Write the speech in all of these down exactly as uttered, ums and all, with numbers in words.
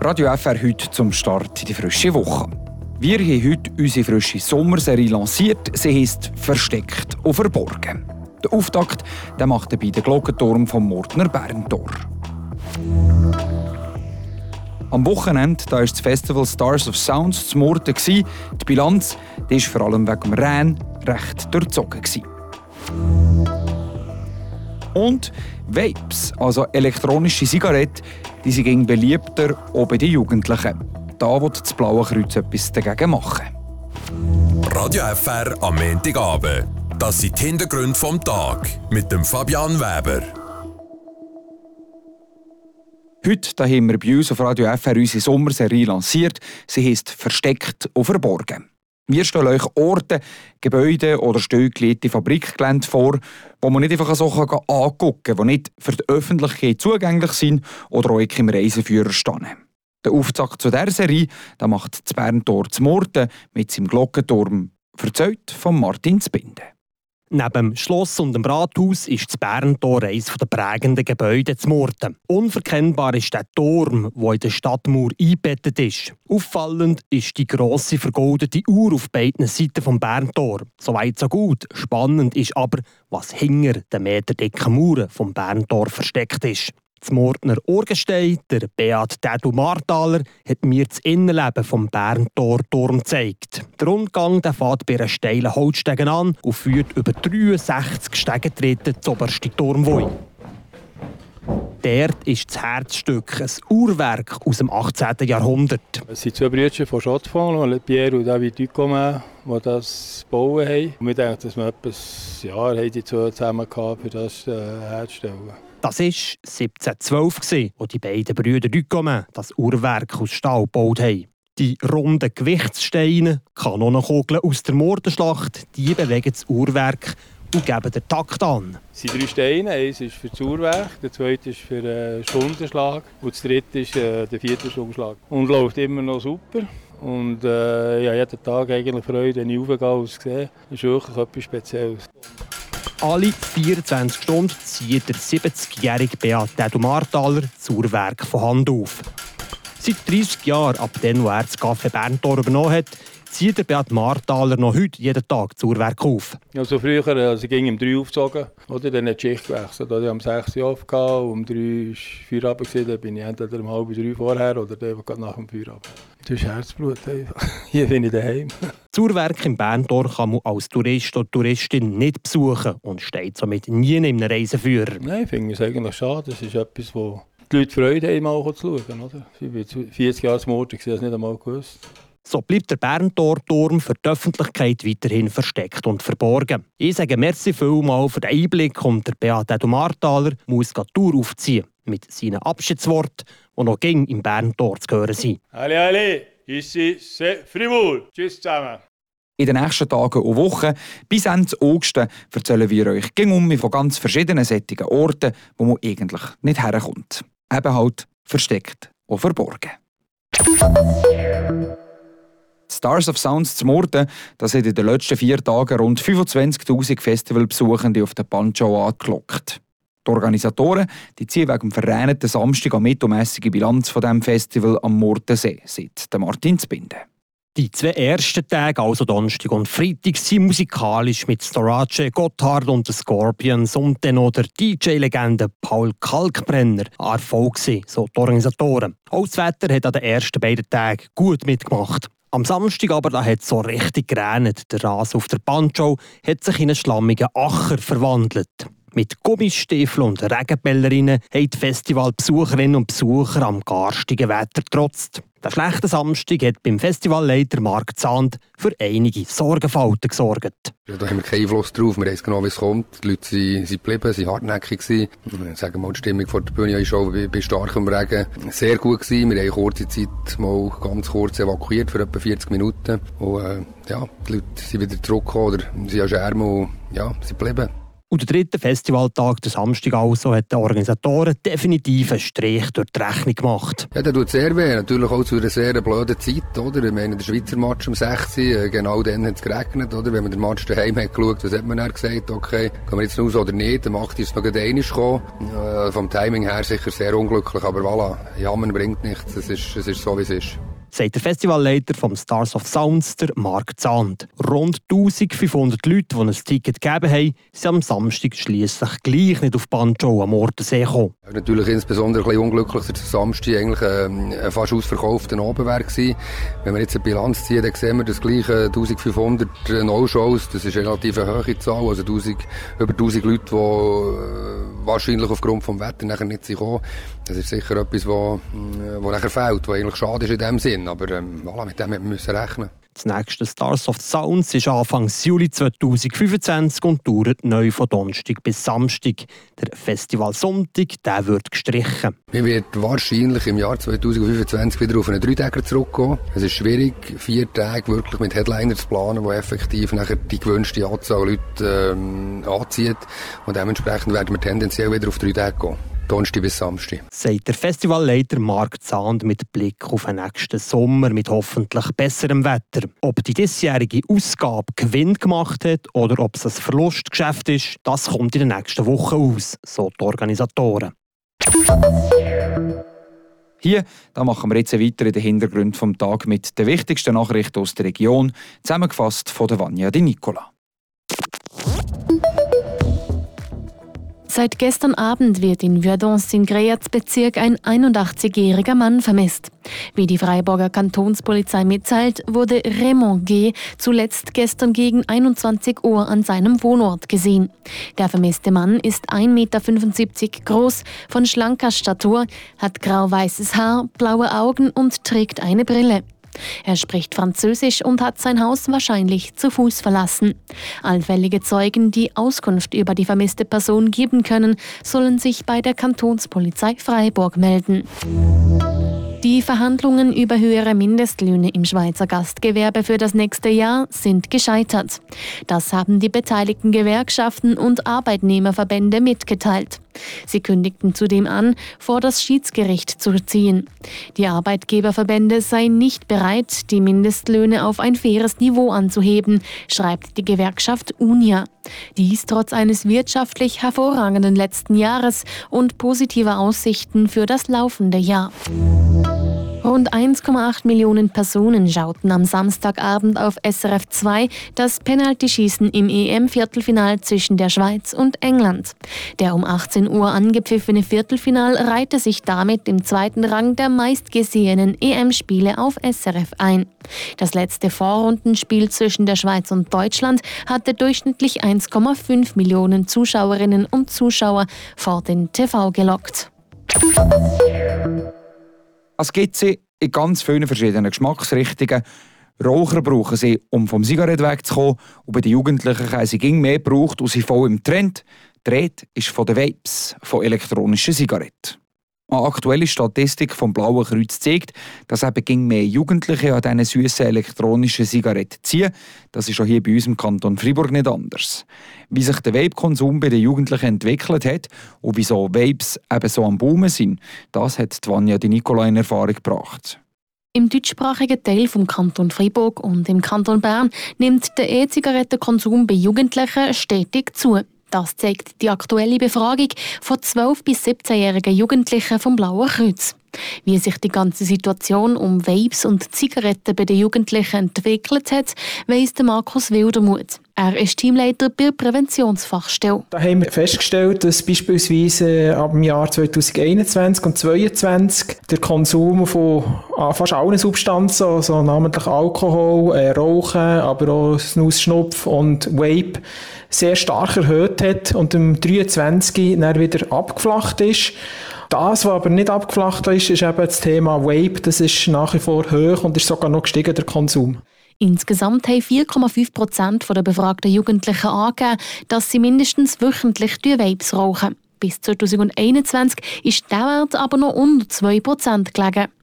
Radio F R heute zum Start in die frische Woche. Wir haben heute unsere frische Sommerserie lanciert. Sie heisst «Versteckt und verborgen». Der Auftakt den macht er bei der Glockenturm vom Murtner Bärentor. Am Wochenende da war das Festival Stars of Sounds zu Murten. Die Bilanz die war vor allem wegen dem Rhein recht durchzogen. Und Vapes, also elektronische Zigaretten, die sind gegen beliebter auch bei den Jugendlichen. Da will das Blaue Kreuz etwas dagegen machen. Radio F R am Montagabend. Das sind die Hintergründe vom Tag mit dem Fabian Weber. Heute da haben wir bei uns auf Radio F R unsere Sommerserie lanciert. Sie heisst «Versteckt und verborgen». Wir stellen euch Orte, Gebäude oder stillgelegte Fabrikgelände vor, wo man nicht einfach so angucken kann, die nicht für die Öffentlichkeit zugänglich sind oder auch im Reiseführer stehen. Der Auftakt zu dieser Serie den macht das Bärentor zu Murten mit seinem Glockenturm, erzählt von Martin Zbinden. Neben dem Schloss und dem Rathaus ist das Bärentor eines der prägenden Gebäude zu Murten. Unverkennbar ist der Turm, der in der Stadtmauer eingebettet ist. Auffallend ist die grosse vergoldete Uhr auf beiden Seiten des Bärentor. Soweit so gut. Spannend ist aber, was hinter den meterdicken Mauern des Bärentor versteckt ist. Das Murtner Orgenstein, der Beat Dädu Marthaler, hat mir das Innenleben des Bärentor-Turm gezeigt. Der Rundgang der fährt bei einer steilen Holzstege an und führt über dreiundsechzig Stegentritte zum obersten Turmwoi. Dort ist das Herzstück, ein Uhrwerk aus dem achtzehnten Jahrhundert. Es sind zwei Brüder von Schottfond, Pierre und David Ducomin, die das bauen haben. Und wir denken, dass wir etwa ein Jahr haben die zwei zusammen hatten, für das äh, herzustellen. Das war siebzehnhundertzwölf, als die beiden Brüder Ducomin das Uhrwerk aus Stahl gebaut haben. Die runden Gewichtssteine, Kanonenkugeln aus der Murtenschlacht, die bewegen das Uhrwerk und geben den Takt an. Es sind drei Steine. Eins ist für das Uhrwerk, der zweite ist für den Stundenschlag und der dritte ist äh, der vierte Stundenschlag. Und läuft immer noch super. Und äh, ja, jeden Tag eigentlich Freude, wenn ich raufgehe und es sehe. Das ist wirklich etwas Spezielles. Alle vierundzwanzig Stunden zieht der siebzigjährige Beat Dädu Marthaler das Uhrwerk von Hand auf. Seit dreissig Jahren, ab dem, wo er das Café Bärentor übernommen hat, zieht der Beat Marthaler noch heute jeden Tag das Uhrwerk auf. Also früher, also ich ging um drei aufgezogen, oder? Dann hat die Schicht gewechselt. Ich hatte um sechs Uhr aufgehauen, um drei war Feierabend, dann bin ich entweder um halb drei vorher oder dann nach dem Feierabend. Das ist Herzblut einfach. Hier bin ich daheim. Das Uhrwerk im Bärentor kann man als Tourist oder Touristin nicht besuchen und steht somit nie in einem Reiseführer. Nein, ich finde es eigentlich schade. Das ist etwas, wo die Leute Freude haben, mal zu schauen. Oder? Ich war vierzig Jahre alt, ich habe das nicht einmal gewusst. So bleibt der Bärentor-Turm für die Öffentlichkeit weiterhin versteckt und verborgen. Ich sage merci vielmals für den Einblick und der Beat Dädu Marthaler muss die Tour aufziehen mit seinen Abschiedsworten, die noch ging im Bärentor zu hören sind. Allez, allez, ici c'est Fribourg. Tschüss zusammen. In den nächsten Tagen und Wochen bis Ende August erzählen wir euch gegen von ganz verschiedenen sättigen Orten, wo man eigentlich nicht herkommt. Eben halt versteckt und verborgen. Stars of Sounds zu Murten, das hat in den letzten vier Tagen rund fünfundzwanzigtausend Festivalbesuchende auf den Pancho angelockt. Die Organisatoren die ziehen wegen dem verregneten Samstag eine mittelmässige Bilanz von diesem Festival am Murtensee, sagt Martin Zbinden. Die zwei ersten Tage, also Donnerstag und Freitag, sind musikalisch mit Storace, Gotthard und den Scorpions und dann noch der D J-Legende Paul Kalkbrenner an Erfolg gewesen, so die Organisatoren. Auch das Wetter hat an den ersten beiden Tagen gut mitgemacht. Am Samstag aber da hat es so richtig geregnet. Der Rasen auf der Pancho hat sich in einen schlammigen Acher verwandelt. Mit Gummistiefeln und Regenbällerinnen haben die Festivalbesucherinnen und Besucher am garstigen Wetter getrotzt. Der schlechte Samstag hat beim Festivalleiter Marc Zahnd für einige Sorgenfalten gesorgt. Da haben wir keinen Einfluss drauf, wir wissen genau, wie es kommt. Die Leute sind, sind geblieben, sind hartnäckig gewesen. Sagen wir mal, die Stimmung vor der Bühne war schon bei, bei starkem Regen sehr gut gewesen. Wir haben kurze Zeit mal ganz kurz evakuiert für etwa vierzig Minuten. Und äh, ja, die Leute sind wieder zurückgekommen oder sind an Schermen und ja, sind geblieben. Und der dritte Festivaltag, der Samstag also, hat den Organisatoren definitiv einen Strich durch die Rechnung gemacht. Ja, das tut sehr weh. Natürlich auch zu einer sehr blöden Zeit, oder? Ich meine, der Schweizer Match um sechs Uhr, genau dann hat es geregnet, oder? Wenn man den Match daheim hat geschaut, was hat man dann gesagt? Okay, gehen wir jetzt raus oder nicht? Der Macht ist noch gerade einmal gekommen. Äh, vom Timing her sicher sehr unglücklich, aber voilà, Jammern bringt nichts. Es ist, es ist so, wie es ist. Sagt der Festivalleiter vom Stars of Sounds, der Marc Zahnd. Rund eintausendfünfhundert Leute, die ein Ticket gegeben haben, sind am Samstag schliesslich gleich nicht auf die Bandshow am Ortensee gekommen. Natürlich insbesondere ein bisschen unglücklich, dass der Samstag eigentlich ähm, ein fast ausverkaufter Abend war. Wenn wir jetzt eine Bilanz ziehen, dann sehen wir das gleiche eintausendfünfhundert No-Shows. Das ist eine relativ hohe Zahl, also tausend, über tausend Leute, die äh, wahrscheinlich aufgrund des Wetters nachher nicht kommen. Das ist sicher etwas, was äh, nachher fehlt, was eigentlich schade ist in dem Sinn. Aber ähm, voilà, mit dem müssen wir rechnen. Das nächste Stars of Sounds ist Anfang Juli zweitausendfünfundzwanzig und dauert neu von Donnerstag bis Samstag. Der Festival Sonntag, der wird gestrichen. Wir werden wahrscheinlich im Jahr zweitausendfünfundzwanzig wieder auf einen Dreitäger zurückgehen. Es ist schwierig, vier Tage wirklich mit Headliner zu planen, die effektiv nachher die gewünschte Anzahl Leute ähm, anzieht. Und dementsprechend werden wir tendenziell wieder auf drei Tage gehen. Donnerstag bis Samstag. Sagt der Festivalleiter Marc Zahnd mit Blick auf den nächsten Sommer mit hoffentlich besserem Wetter. Ob die diesjährige Ausgabe Gewinn gemacht hat oder ob es ein Verlustgeschäft ist, das kommt in den nächsten Wochen aus, so die Organisatoren. Hier da machen wir jetzt weiter in den Hintergrund vom Tag mit den wichtigsten Nachrichten aus der Region, zusammengefasst von der Vania Di Nicola. Seit gestern Abend wird in Verdun-Singreaz-Bezirk ein einundachtzigjähriger Mann vermisst. Wie die Freiburger Kantonspolizei mitteilt, wurde Raymond G. zuletzt gestern gegen einundzwanzig Uhr an seinem Wohnort gesehen. Der vermisste Mann ist ein Meter fünfundsiebzig groß, von schlanker Statur, hat grau-weißes Haar, blaue Augen und trägt eine Brille. Er spricht Französisch und hat sein Haus wahrscheinlich zu Fuß verlassen. Allfällige Zeugen, die Auskunft über die vermisste Person geben können, sollen sich bei der Kantonspolizei Freiburg melden. Die Verhandlungen über höhere Mindestlöhne im Schweizer Gastgewerbe für das nächste Jahr sind gescheitert. Das haben die beteiligten Gewerkschaften und Arbeitnehmerverbände mitgeteilt. Sie kündigten zudem an, vor das Schiedsgericht zu ziehen. Die Arbeitgeberverbände seien nicht bereit, die Mindestlöhne auf ein faires Niveau anzuheben, schreibt die Gewerkschaft Unia. Dies trotz eines wirtschaftlich hervorragenden letzten Jahres und positiver Aussichten für das laufende Jahr. Rund eins Komma acht Millionen Personen schauten am Samstagabend auf S R F zwei das Penaltyschießen im E M-Viertelfinal zwischen der Schweiz und England. Der um achtzehn Uhr angepfiffene Viertelfinal reihte sich damit im zweiten Rang der meistgesehenen E M-Spiele auf S R F ein. Das letzte Vorrundenspiel zwischen der Schweiz und Deutschland hatte durchschnittlich eins Komma fünf Millionen Zuschauerinnen und Zuschauer vor den T V gelockt. Es gibt sie in ganz vielen verschiedenen Geschmacksrichtungen. Raucher brauchen sie, um vom Zigarette wegzukommen. Und bei den Jugendlichen haben sie immer mehr gebraucht und sie voll im Trend. Die Rede ist von den Vapes, von elektronischen Zigaretten. Eine aktuelle Statistik vom Blauen Kreuz zeigt, dass eben immer mehr Jugendliche an diesen süßen elektronischen Zigaretten ziehen. Das ist auch hier bei uns im Kanton Freiburg nicht anders. Wie sich der Vape-Konsum bei den Jugendlichen entwickelt hat und wieso Vapes eben so am Boomen sind, das hat Vania Di Nicola in Erfahrung gebracht. Im deutschsprachigen Teil vom Kanton Freiburg und im Kanton Bern nimmt der E-Zigarettenkonsum bei Jugendlichen stetig zu. Das zeigt die aktuelle Befragung von zwölf- bis siebzehnjährigen Jugendlichen vom Blauen Kreuz. Wie sich die ganze Situation um Vapes und Zigaretten bei den Jugendlichen entwickelt hat, weiss Markus Wildermuth. Er ist Teamleiter bei der Präventionsfachstelle. Da haben wir festgestellt, dass beispielsweise ab dem Jahr zweitausendeinundzwanzig und zweitausendzweiundzwanzig der Konsum von fast allen Substanzen, also namentlich Alkohol, äh, Rauchen, aber auch Snus, Schnupf und Vape, sehr stark erhöht hat und im zweitausenddreiundzwanzig dann wieder abgeflacht ist. Das, was aber nicht abgeflacht ist, ist eben das Thema Vape. Das ist nach wie vor hoch und ist sogar noch gestiegen, der Konsum. Insgesamt haben vier Komma fünf Prozent der befragten Jugendlichen angegeben, dass sie mindestens wöchentlich Vapes rauchen. Bis zweitausendeinundzwanzig ist der Wert aber noch unter zwei Prozent gelegen.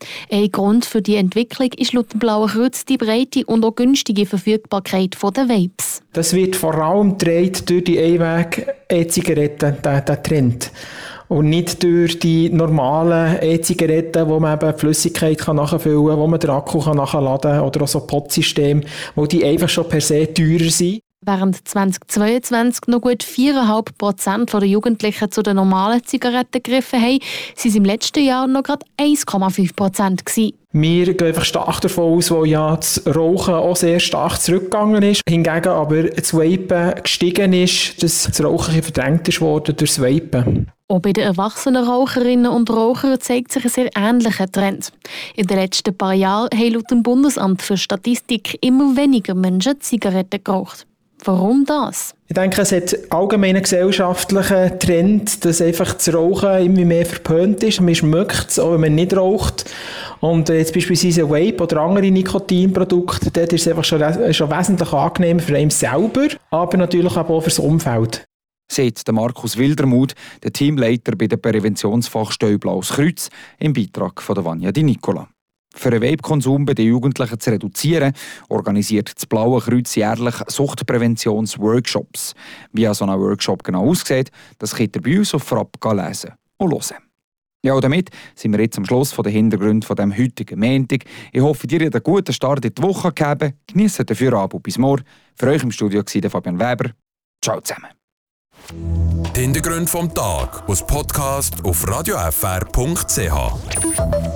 Ein Grund für die Entwicklung ist laut dem Blauen Kreuz die breite und auch günstige Verfügbarkeit der Vapes. Das wird vor allem getragen durch die Einweg-E-Zigaretten, der, der Trend. Und nicht durch die normalen E-Zigaretten, wo man eben Flüssigkeit kann nachfüllen kann, wo man den Akku kann nachladen kann oder auch so Pod-Systeme, wo die einfach schon per se teurer sind. Während zweitausendzweiundzwanzig noch gut vier Komma fünf Prozent der Jugendlichen zu den normalen Zigaretten gegriffen haben, waren es im letzten Jahr noch gerade eins Komma fünf Prozent. Wir gehen einfach stark davon aus, wo ja das Rauchen auch sehr stark zurückgegangen ist. Hingegen aber das Vapen gestiegen ist, dass das Rauchen verdrängt ist worden durch das Vapen. Auch bei den erwachsenen Raucherinnen und Rauchern zeigt sich ein sehr ähnlicher Trend. In den letzten paar Jahren haben laut dem Bundesamt für Statistik immer weniger Menschen Zigaretten geraucht. Warum das? Ich denke, es hat allgemein einen gesellschaftlichen Trend, dass einfach das Rauchen immer mehr verpönt ist. Man schmeckt es, auch wenn man nicht raucht. Und jetzt beispielsweise Vape oder andere Nikotinprodukte, dort ist es einfach schon, schon wesentlich angenehmer für einen selber, aber natürlich auch für das Umfeld. Sagt Markus Wildermuth, der Teamleiter bei der Präventionsfachstelle Blaues Kreuz, im Beitrag von Vanja Di Nicola. Für den Vape-Konsum bei den Jugendlichen zu reduzieren, organisiert das Blaue Kreuz jährlich Suchtpräventionsworkshops. Wie so ein Workshop genau aussieht, das könnt ihr bei uns auf Frapp lesen und hören. Ja, und damit sind wir jetzt am Schluss von den Hintergründen von dem heutigen Montag. Ich hoffe, ihr habt einen guten Start in die Woche gegeben. Genießt den Feierabend bis morgen. Für euch im Studio war Fabian Weber. Ciao zusammen. Die Hintergründe vom Tag aus Podcast auf radio f r punkt c h.